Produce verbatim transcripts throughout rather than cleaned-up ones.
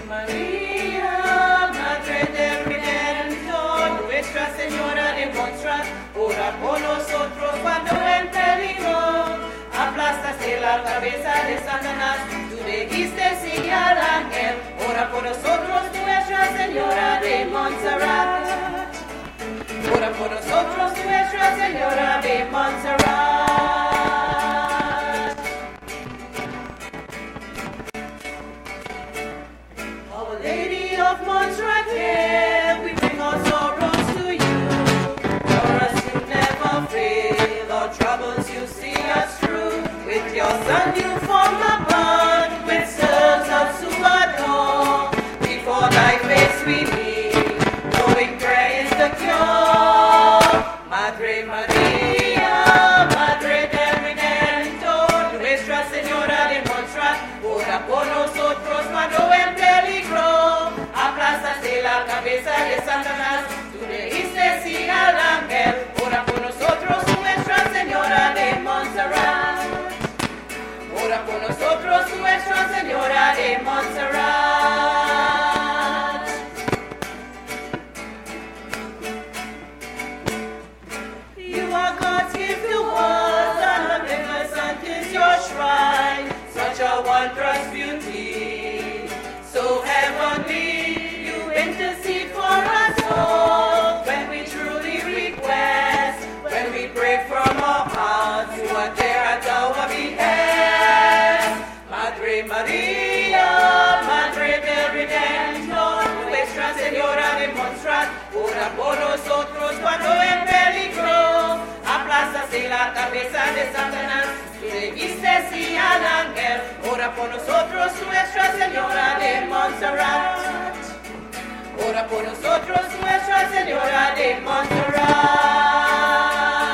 María, Madre del Redentor, Nuestra Señora de Montserrat, ora por nosotros cuando en peligro aplastaste la cabeza de Satanás. Tú dijiste sí al ángel, ora por nosotros, Nuestra Señora de Montserrat. Ora por nosotros, Nuestra Señora de Montserrat. Our Lady of Montserrat, here we bring our sorrows to you. For us you never fail, our troubles you see us through. With your Son you form a bond, with souls of to adore. Before thy face we kneel, knowing prayer is the cure. Madre María, Madre del Redentor, Nuestra Señora de Montserrat, ora por nosotros cuando en peligro aplastaste la cabeza de Satanás. Tú dijiste sí al ángel, ora por nosotros, Nuestra Señora de Montserrat. Ora por nosotros, Nuestra Señora de Montserrat. You are God's gift to us, and magnificent is your shrine. Such a wondrous beauty, so heavenly, you intercede for us all. When we truly request, when we pray from our hearts, you are there at our behest. Madre María, Madre del Redentor, Nuestra Señora de Montserrat, ora por nosotros cuando en peligro aplastaste la cabeza de Satanás. Tú dijiste sí al ángel, ora por nosotros, Nuestra Señora de Montserrat. Ora por nosotros, Nuestra Señora de Montserrat.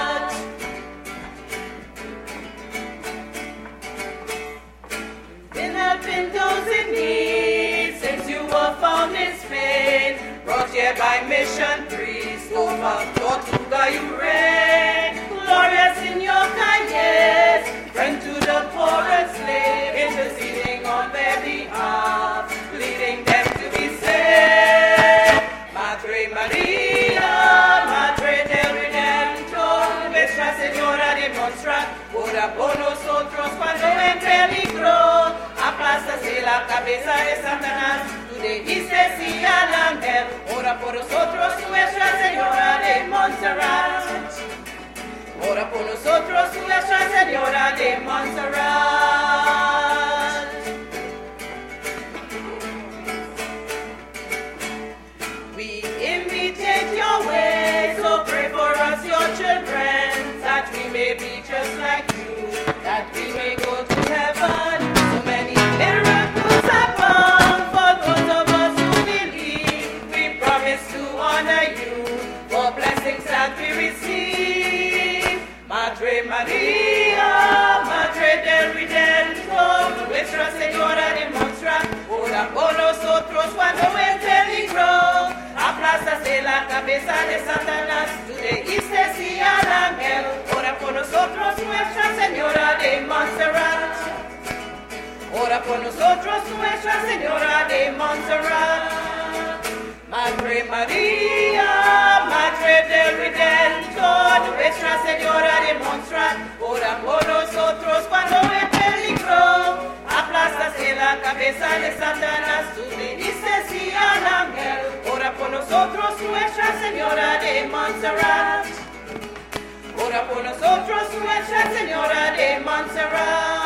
Been helping those in need since you were found in Spain. Brought here by mission priests, over Tortuga you reign. Glorious in your kindness, friend to the poor and slave, interceding on their behalf, leading them to be saved. Madre María, Madre del Redentor, Nuestra Señora de Montserrat, ora por nosotros cuando en peligro aplastaste la cabeza de Satanás. Tú dijiste sí al ángel, ora por nosotros, Nuestra Señora de Montserrat. Ora por nosotros, Nuestra Señora de Montserrat. We imitate your ways, so pray for us, your children, that we may be just like you, that we may go to heaven. So many miracles happen for those of us who believe. We promise to honor you for blessings that we receive. Madre María, Madre del Redentor, Nuestra Señora de Montserrat, ora por nosotros cuando en peligro aplastaste la cabeza de Satanás. Tú dijiste sí al ángel, ora por nosotros, Nuestra Señora de Montserrat. Ora por nosotros, Nuestra Señora de Montserrat. Madre María, Madre del Redentor, Nuestra Señora de Montserrat, ora por nosotros cuando en peligro aplastaste la cabeza de Satanás. Tú dijiste sí al ángel, ora por nosotros, Nuestra Señora de Montserrat. Ora por nosotros, Nuestra Señora de Montserrat.